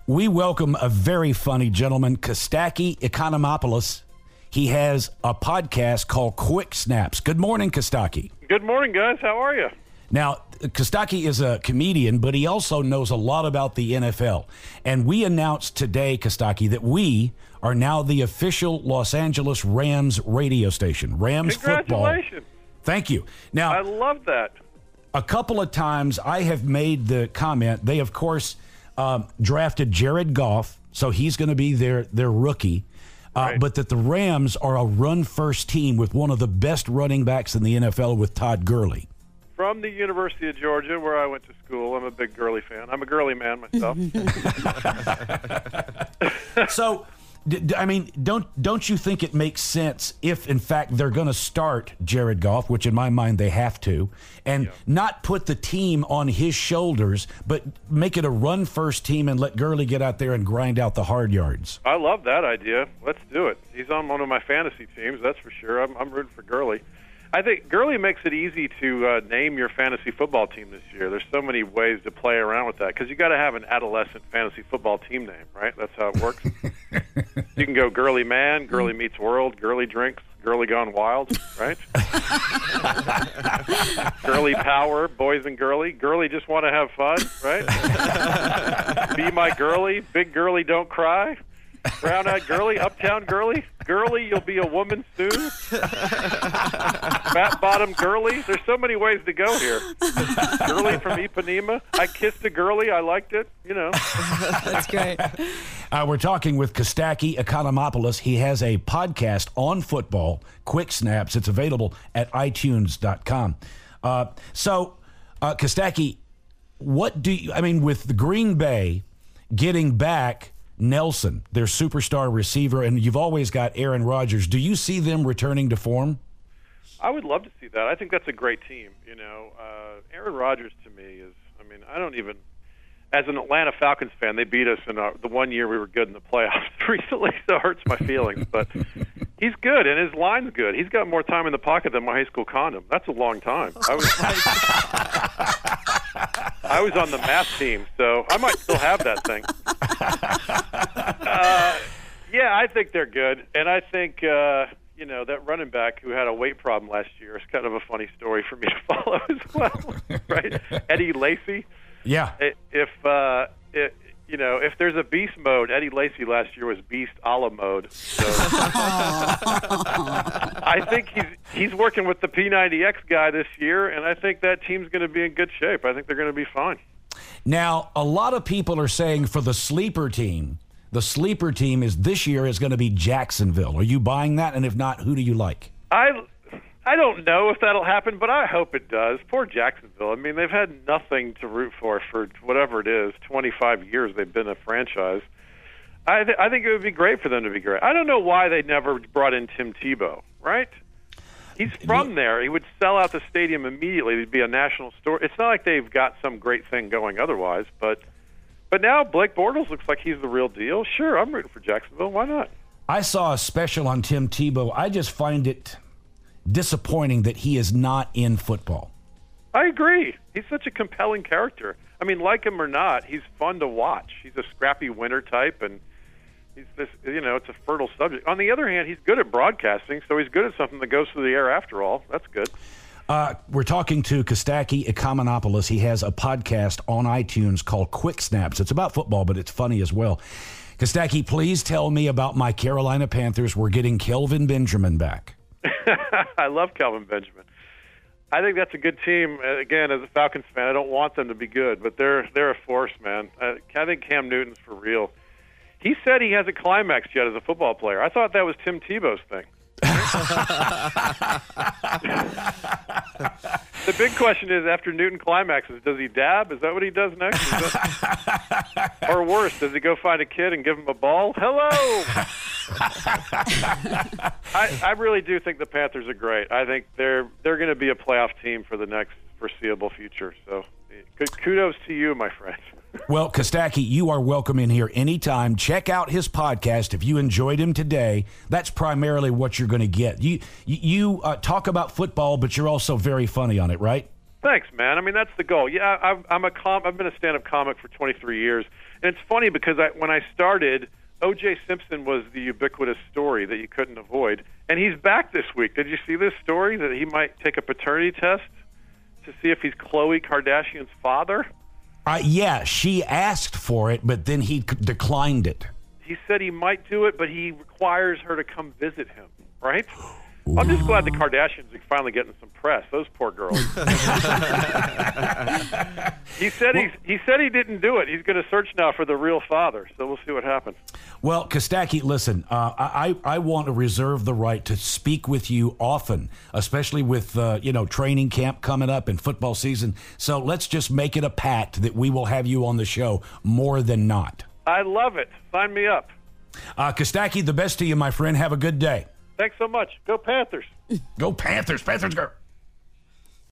We welcome a very funny gentleman, Kostaki Economopoulos. He has a podcast called Quick Snaps. Good morning, Kostaki. Good morning, guys. How are you? Now, Kostaki is a comedian, but he also knows a lot about the NFL. And we announced today, Kostaki, that we are now the official Los Angeles Rams radio station. Rams football. Congratulations. Thank you. Now, I love that. a couple of times I have made the comment. They, of course, drafted Jared Goff, so he's going to be their rookie. Right. But that the Rams are a run-first team with one of the best running backs in the NFL with Todd Gurley. From the University of Georgia, where I went to school, I'm a big Gurley fan. I'm a Gurley man myself. So, don't you think it makes sense if, in fact, they're going to start Jared Goff, which in my mind they have to, and not put the team on his shoulders, but make it a run-first team and let Gurley get out there and grind out the hard yards? I love that idea. Let's do it. He's on one of my fantasy teams, that's for sure. I'm rooting for Gurley. I think Gurley makes it easy to name your fantasy football team this year. There's so many ways to play around with that because you got to have an adolescent fantasy football team name, right? That's how it works. You can go Gurley Man, Gurley Meets World, Gurley Drinks, Gurley Gone Wild, right? Gurley Power, Boys and Gurley. Gurley Just Want to Have Fun, right? Be My Gurley, Big Gurley Don't Cry. Brown-eyed Gurley, Uptown Gurley, Gurley, You'll Be a Woman Soon, Fat Bottom Gurley. There's so many ways to go here. Gurley from Ipanema. I kissed a Gurley. I liked it. You know. That's great. We're talking with Kostaki Economopoulos. He has a podcast on football, Quick Snaps. It's available at iTunes.com. Kostaki, what do you, with the Green Bay getting back Nelson, their superstar receiver, and you've always got Aaron Rodgers. Do you see them returning to form? I would love to see that. I think that's a great team. Aaron Rodgers to me is, I don't even, as an Atlanta Falcons fan, they beat us in the 1 year we were good in the playoffs recently, so it hurts my feelings. But he's good, and his line's good. He's got more time in the pocket than my high school condom. That's a long time. I was on the math team, so I might still have that thing. I think they're good. And I think, that running back who had a weight problem last year is kind of a funny story for me to follow as well, right? Eddie Lacy. Yeah. If there's a beast mode, Eddie Lacy last year was beast a la mode. So I think he's working with the P90X guy this year, and I think that team's going to be in good shape. I think they're going to be fine. Now, a lot of people are saying for the sleeper team is this year is going to be Jacksonville. Are you buying that? And if not, who do you like? I don't know if that'll happen, but I hope it does. Poor Jacksonville. They've had nothing to root for whatever it is, 25 years they've been a franchise. I think it would be great for them to be great. I don't know why they never brought in Tim Tebow, right? He's from there. He would sell out the stadium immediately. It'd be a national story. It's not like they've got some great thing going otherwise, but now Blake Bortles looks like he's the real deal. Sure, I'm rooting for Jacksonville. Why not? I saw a special on Tim Tebow. I just find it disappointing that he is not in football. I agree. He's such a compelling character. Like him or not, he's fun to watch. He's a scrappy winner type, and he's this, it's a fertile subject. On the other hand, he's good at broadcasting, so he's good at something that goes through the air after all. That's good. We're talking to Kostaki Economopoulos. He has a podcast on iTunes called Quick Snaps. It's about football, but it's funny as well. Kostaki, please tell me about my Carolina Panthers. We're getting Kelvin Benjamin back. I love Kelvin Benjamin. I think that's a good team. Again, as a Falcons fan, I don't want them to be good, but they're a force, man. I think Cam Newton's for real. He said he hasn't climaxed yet as a football player. I thought that was Tim Tebow's thing. The big question is, after Newton climaxes, does he dab? Is that what he does next? Or worse, does he go find a kid and give him a ball? Hello! I really do think the Panthers are great. I think they're going to be a playoff team for the next foreseeable future. So kudos to you, my friend. Well, Kostaki, you are welcome in here anytime. Check out his podcast. If you enjoyed him today, that's primarily what you're going to get. You talk about football, but you're also very funny on it, right? Thanks, man. That's the goal. Yeah, I've been a stand-up comic for 23 years. And it's funny because when I started, O.J. Simpson was the ubiquitous story that you couldn't avoid. And he's back this week. Did you see this story that he might take a paternity test to see if he's Khloe Kardashian's father? Yeah, she asked for it, but then he declined it. He said he might do it, but he requires her to come visit him, right? I'm just glad the Kardashians are finally getting some press. Those poor girls. He said he didn't do it. He's going to search now for the real father. So we'll see what happens. Well, Kostaki, listen, I want to reserve the right to speak with you often, especially with training camp coming up and football season. So let's just make it a pact that we will have you on the show more than not. I love it. Sign me up. Kostaki, the best to you, my friend. Have a good day. Thanks so much. Go Panthers. Go Panthers. Panthers go.